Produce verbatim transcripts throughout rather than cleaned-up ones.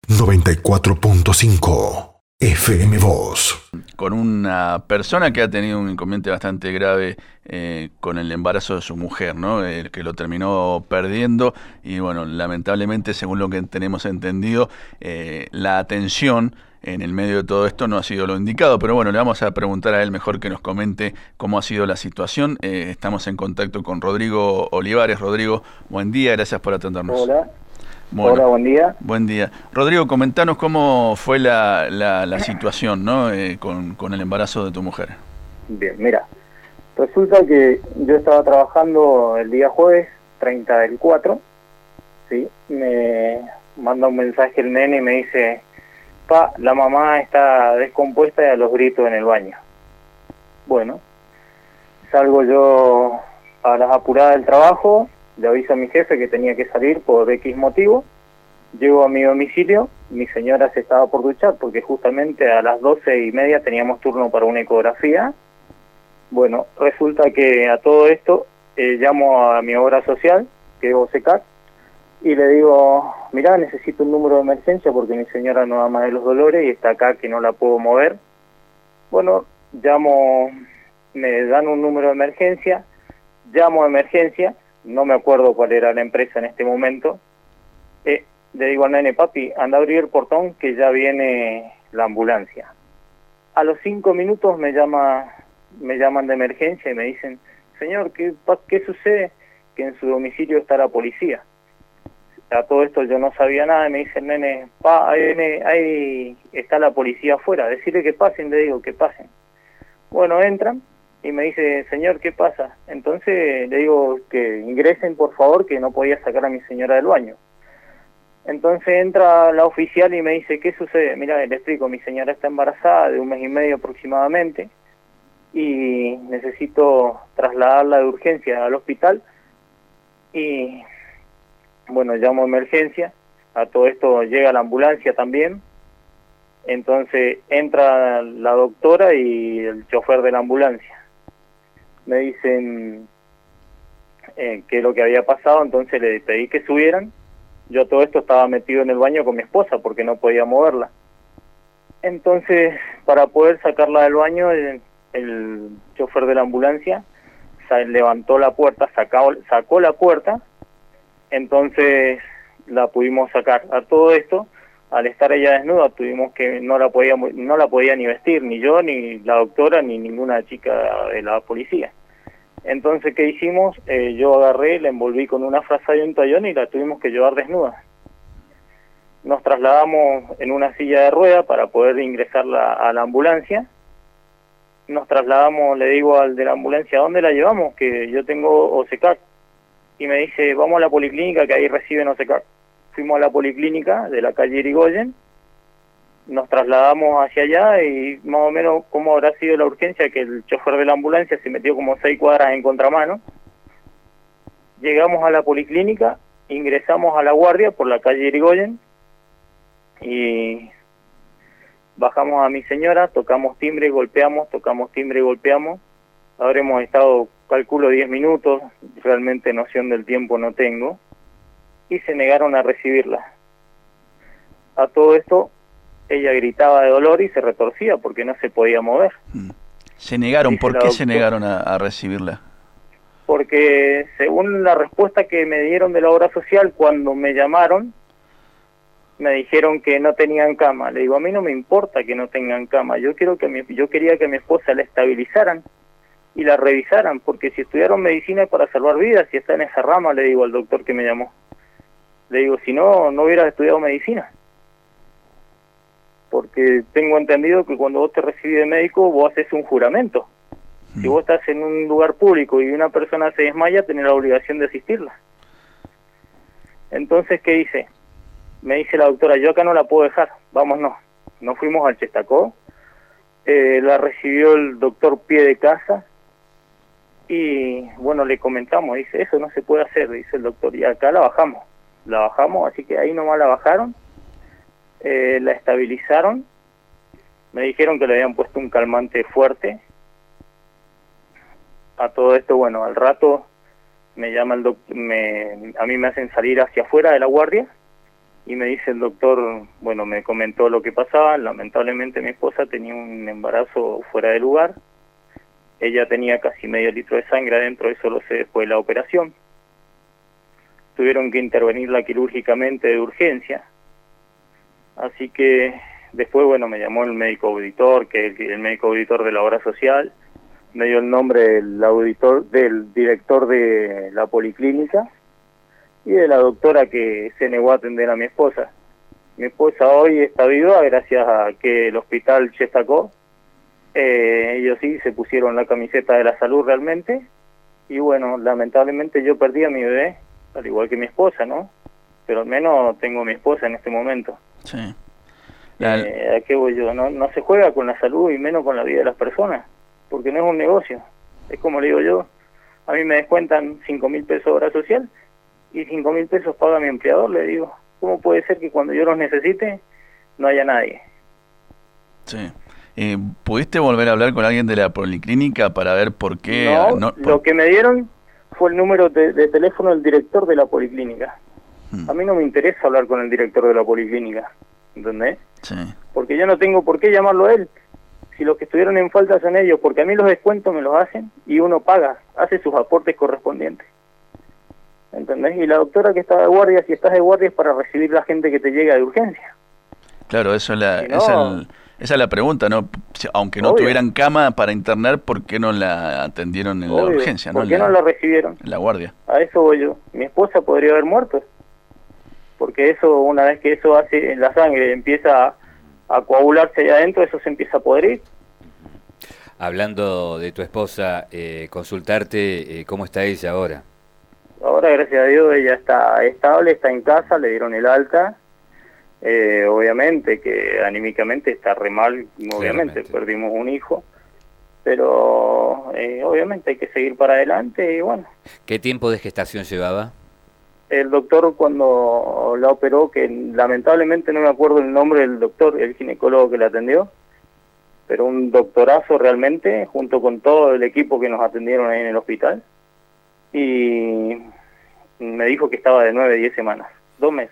noventa y cuatro punto cinco F M Voz. Con una persona que ha tenido un inconveniente bastante grave eh, con el embarazo de su mujer, ¿no? El que lo terminó perdiendo y bueno, lamentablemente, según lo que tenemos entendido, eh, la atención en el medio de todo esto no ha sido lo indicado, pero bueno, le vamos a preguntar a él mejor que nos comente cómo ha sido la situación. Eh, estamos en contacto con Rodrigo Olivares. Rodrigo, buen día, gracias por atendernos. Hola. Bueno, Hola, buen día. Buen día. Rodrigo, comentanos cómo fue la, la, la situación, ¿no? Eh, con, con el embarazo de tu mujer. Bien, mira, resulta que yo estaba trabajando el día jueves, treinta del cuatro, ¿sí? Me manda un mensaje el nene y me dice, pa, la mamá está descompuesta y a los gritos en el baño. Bueno, salgo yo a las apuradas del trabajo, le aviso a mi jefe que tenía que salir por X motivo, llego a mi domicilio, mi señora se estaba por duchar porque justamente a las doce y media teníamos turno para una ecografía. Bueno, resulta que a todo esto eh, llamo a mi obra social, que es OSECAC, y le digo, mirá, necesito un número de emergencia porque mi señora no da más de los dolores y está acá que no la puedo mover. Bueno, llamo, me dan un número de emergencia, llamo a emergencia, no me acuerdo cuál era la empresa en este momento, eh, le digo al nene, papi, anda a abrir el portón que ya viene la ambulancia. A los cinco minutos me llama, me llaman de emergencia y me dicen, señor, ¿qué, qué sucede? Que en su domicilio está la policía. A todo esto yo no sabía nada y me dice el nene, pa, ahí, viene, ahí está la policía afuera, decirle que pasen, le digo, que pasen. Bueno, entran. Y me dice, señor, ¿qué pasa? Entonces le digo que ingresen, por favor, que no podía sacar a mi señora del baño. Entonces entra la oficial y me dice, ¿qué sucede? Mira, le explico, mi señora está embarazada de un mes y medio aproximadamente y necesito trasladarla de urgencia al hospital. Y bueno, llamo a emergencia, a todo esto llega la ambulancia también. Entonces entra la doctora y el chofer de la ambulancia. Me dicen eh, qué es lo que había pasado, entonces le pedí que subieran. Yo todo esto estaba metido en el baño con mi esposa porque no podía moverla. Entonces, para poder sacarla del baño, el, el chofer de la ambulancia levantó la puerta, sacó, sacó la puerta, entonces la pudimos sacar. A todo esto, al estar ella desnuda, tuvimos que no la podía, no la podía ni vestir, ni yo, ni la doctora, ni ninguna chica de la policía. Entonces, ¿qué hicimos? Eh, yo agarré, la envolví con una frazada y un toallón y la tuvimos que llevar desnuda. Nos trasladamos en una silla de rueda para poder ingresarla a la ambulancia. Nos trasladamos, le digo al de la ambulancia, ¿a dónde la llevamos? Que yo tengo OSECAC. Y me dice, vamos a la policlínica que ahí reciben OSECAC. Fuimos a la policlínica de la calle Irigoyen, nos trasladamos hacia allá y más o menos cómo habrá sido la urgencia, que el chofer de la ambulancia se metió como seis cuadras en contramano. Llegamos a la policlínica, ingresamos a la guardia por la calle Irigoyen y bajamos a mi señora, tocamos timbre, golpeamos, tocamos timbre y golpeamos. Habremos estado, calculo, diez minutos, realmente noción del tiempo no tengo, y se negaron a recibirla. A todo esto, ella gritaba de dolor y se retorcía porque no se podía mover. ¿Se negaron? Dice ¿Por la qué doctora, se negaron a, a recibirla? Porque según la respuesta que me dieron de la obra social cuando me llamaron, me dijeron que no tenían cama. Le digo, a mí no me importa que no tengan cama, yo quiero que mi, yo quería que a mi esposa la estabilizaran y la revisaran, porque si estudiaron medicina es para salvar vidas, si está en esa rama, le digo al doctor que me llamó. Le digo, si no, no hubieras estudiado medicina. Porque tengo entendido que cuando vos te recibís de médico, vos haces un juramento. Mm. Si vos estás en un lugar público y una persona se desmaya, tenés la obligación de asistirla. Entonces, ¿qué hice? Me dice la doctora, yo acá no la puedo dejar, vámonos. Nos fuimos al Chestacó, eh, la recibió el doctor pie de casa, y bueno, le comentamos, dice, eso no se puede hacer, dice el doctor, y acá la bajamos. La bajamos, así que ahí nomás la bajaron, eh, la estabilizaron, me dijeron que le habían puesto un calmante fuerte. A todo esto, bueno, al rato me llama el doctor, me, a mí me hacen salir hacia afuera de la guardia y me dice el doctor, bueno, me comentó lo que pasaba. Lamentablemente mi esposa tenía un embarazo fuera de lugar. Ella tenía casi medio litro de sangre adentro, eso lo sé después de la operación. Tuvieron que intervenirla quirúrgicamente de urgencia. Así que después, bueno, me llamó el médico auditor, que es el, el médico auditor de la obra social, me dio el nombre del auditor, del director de la policlínica y de la doctora que se negó a atender a mi esposa. Mi esposa hoy está viva gracias a que el hospital Chestacó, eh, ellos sí se pusieron la camiseta de la salud realmente, y bueno, lamentablemente yo perdí a mi bebé, al igual que mi esposa, ¿no? Pero al menos tengo a mi esposa en este momento. Sí. La... Eh, ¿A qué voy yo? No, no se juega con la salud y menos con la vida de las personas, porque no es un negocio. Es como le digo yo, a mí me descuentan cinco mil pesos de obra social y cinco mil pesos paga mi empleador, le digo. ¿Cómo puede ser que cuando yo los necesite no haya nadie? Sí. Eh, ¿Pudiste volver a hablar con alguien de la policlínica para ver por qué? No, no por... lo que me dieron fue el número de, de teléfono del director de la policlínica. Hmm. A mí no me interesa hablar con el director de la policlínica, ¿entendés? Sí. Porque yo no tengo por qué llamarlo a él. Si los que estuvieron en falta son ellos, porque a mí los descuentos me los hacen y uno paga, hace sus aportes correspondientes. ¿Entendés? Y la doctora que está de guardia, si estás de guardia es para recibir la gente que te llega de urgencia. Claro, eso es la, si no, esa, el, esa es la pregunta, ¿no? Aunque no obvio. tuvieran cama para internar, ¿por qué no la atendieron en obvio. la urgencia? ¿Por ¿no? qué la, no la recibieron? En la guardia. A eso voy yo. Mi esposa podría haber muerto. Porque eso, una vez que eso hace en la sangre, empieza a, a coagularse allá adentro, eso se empieza a podrir. Hablando de tu esposa, eh, consultarte, eh, ¿cómo está ella ahora? Ahora, gracias a Dios, ella está estable, está en casa, le dieron el alta. Eh, obviamente que anímicamente está re mal, obviamente, Claramente. Perdimos un hijo. Pero eh, obviamente hay que seguir para adelante y bueno. ¿Qué tiempo de gestación llevaba? El doctor cuando la operó, que lamentablemente no me acuerdo el nombre del doctor, el ginecólogo que la atendió, pero un doctorazo realmente, junto con todo el equipo que nos atendieron ahí en el hospital. Y me dijo que estaba de nueve a diez semanas, dos meses.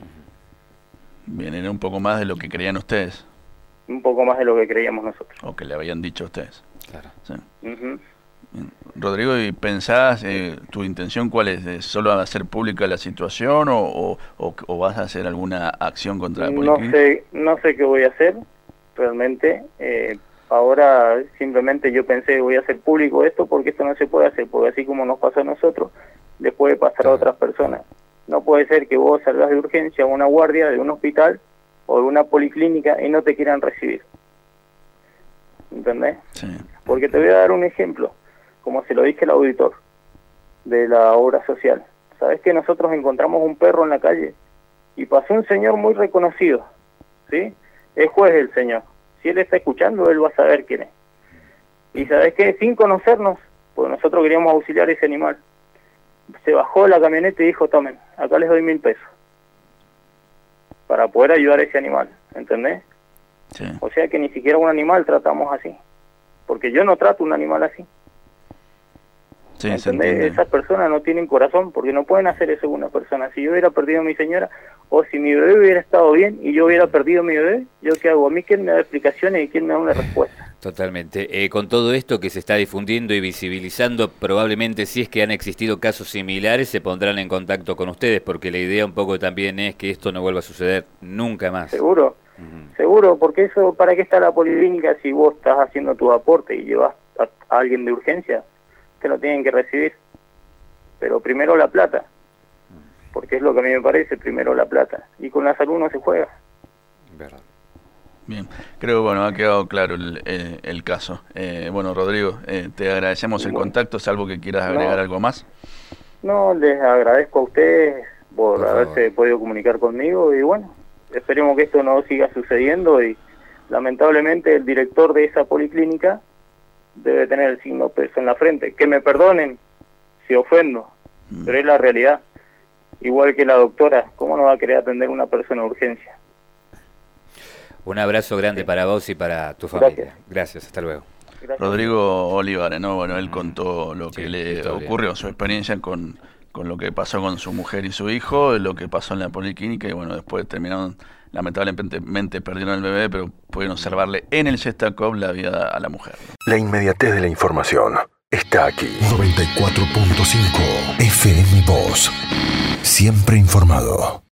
Bien, era un poco más de lo que creían ustedes. Un poco más de lo que creíamos nosotros. O que le habían dicho a ustedes. Claro. Sí. Uh-huh. Rodrigo, ¿y pensás, eh, tu intención cuál es? ¿De solo hacer pública la situación o, o, o, o vas a hacer alguna acción contra la policlínica? No sé, no sé qué voy a hacer, realmente. Eh, ahora simplemente yo pensé, voy a hacer público esto porque esto no se puede hacer, porque así como nos pasó a nosotros, le puede pasar a otras personas. No puede ser que vos salgas de urgencia a una guardia de un hospital o de una policlínica y no te quieran recibir. ¿Entendés? Sí. Porque te voy a dar un ejemplo, como se lo dije al auditor de la obra social. ¿Sabes que nosotros encontramos un perro en la calle y pasó un señor muy reconocido? ¿Sí? Es juez el señor. Si él está escuchando, él va a saber quién es. Y ¿sabes qué? Sin conocernos, porque nosotros queríamos auxiliar a ese animal, se bajó de la camioneta y dijo, tomen, acá les doy mil pesos para poder ayudar a ese animal, ¿entendés? Sí. O sea que ni siquiera un animal tratamos así, porque yo no trato un animal así. Sí, ¿entendés? Esas personas no tienen corazón porque no pueden hacer eso con una persona. Si yo hubiera perdido a mi señora o si mi bebé hubiera estado bien y yo hubiera perdido a mi bebé, ¿yo qué hago? A mí quién me da explicaciones y quién me da una respuesta. Totalmente. Eh, con todo esto que se está difundiendo y visibilizando, probablemente si es que han existido casos similares se pondrán en contacto con ustedes, porque la idea un poco también es que esto no vuelva a suceder nunca más. Seguro, uh-huh. Seguro, porque eso, ¿para qué está la policlínica si vos estás haciendo tu aporte y llevas a, a alguien de urgencia? Te lo tienen que recibir, pero primero la plata, porque es lo que a mí me parece, primero la plata, y con la salud no se juega. Verdad. Bien, creo que bueno, ha quedado claro el, el, el caso. Eh, bueno, Rodrigo, eh, te agradecemos el bueno. contacto, salvo que quieras agregar no, algo más. No, les agradezco a ustedes por, por haberse favor. podido comunicar conmigo y bueno, esperemos que esto no siga sucediendo y lamentablemente el director de esa policlínica debe tener el signo peso en la frente. Que me perdonen si ofendo, mm. pero es la realidad. Igual que la doctora, ¿cómo no va a querer atender a una persona de urgencia? Un abrazo grande sí. para vos y para tu familia. Gracias, Gracias hasta luego. Gracias. Rodrigo Olivares, ¿no? Bueno, él contó lo que sí, le historia. ocurrió, su experiencia con, con lo que pasó con su mujer y su hijo, lo que pasó en la policlínica, y bueno, después terminaron, lamentablemente perdieron el bebé, pero pudieron salvarle en el Shestakov la vida a la mujer. La inmediatez de la información está aquí. noventa y cuatro punto cinco F M Voz. Siempre informado.